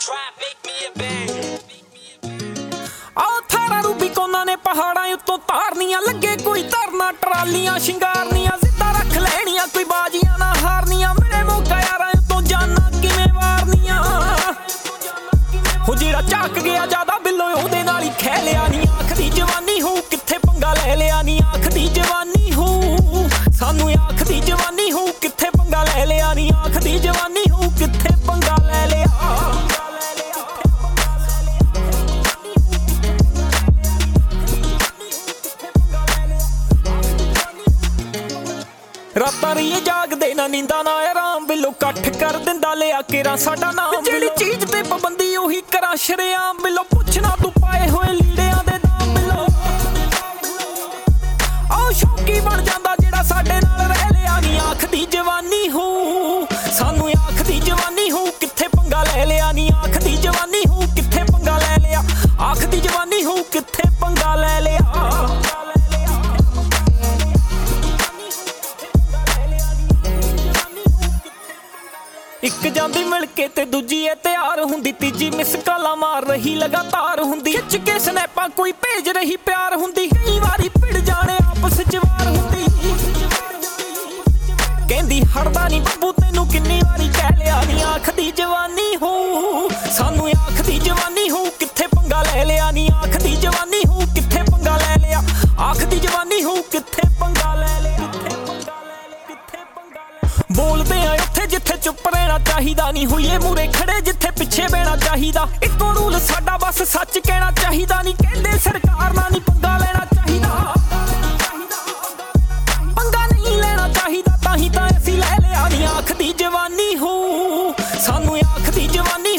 थारा रूबी कोना ने पहाड़ा उत्तों तारनियां लगे कोई धरना ट्रालियां शिंगारनियां जिद्दां रख लैनियां कोई बाजियां ना हारनियां मेरे मौका यारां उत्तों जाना किवें वारनियां हो जेड़ा झाक गया ज्यादा बिल्लो ओहदे नाल ही खै लिया नी आखदी जवानी हो कित्थे पंगा ले लिया नी आखदी जवानी हो सानू आखदी जवानी हो कित्थे पंगा ले लिया नी आखदी जवानी हो कित्थे पंगा ले लिया रातां रहीए जागदे ना नींदा ना आराम बिल्लो कट्ठ कर दिंदा लिया केरा साडा नाम जेड़ी चीज ते पाबंदी ओही करा शरेआम बिल्लो पुछना तू पाए होए लीड़ियां दे दाम बिल्लो आओ शौकी बन जांदा जेड़ा साडे नाल रह लिया नी आखदी जवानी हो सानू आखदी जवानी हो कित्थे पंगा ले लिया नी आखदी जवानी हो कित्थे पंगा ले लिया आखदी जवानी हो कित्थे पंगा ले लिया एक जांदी मिल के ते दूजी ए तैयार हुंदी तीजी मिस काला मार रही लगातार हुंदी खिच के स्नैपां कोई भेज रही प्यार हुंदी कई वारी भिड़ जाने आपस च वार हुंदी कहंदी हड़दा नी बब्बू तैनू किन्नी वारी कह लिया नी आखदी जवानी हो सानू आखदी जवानी हो कित्थे पंगा ले लिया नी आखदी जवानी हो कित्थे पंगा ले लिया आखदी जवानी हो कित्थे पंगा ले लिया बोलदे आ उत्थे जिथे चुप रहना चाहिदा नी होइए मूरे खड़े जिथे पिछे बहना चाहिदा इक्को रूल साडा बस सच कहना चाहिदा नी कहंदे सरकार नाल नी पंगा लेना चाहिदा पंगा नहीं लेना चाहिदा ताही तां असीं ले लिया नी आखदी जवानी हो सानू आखदी जवानी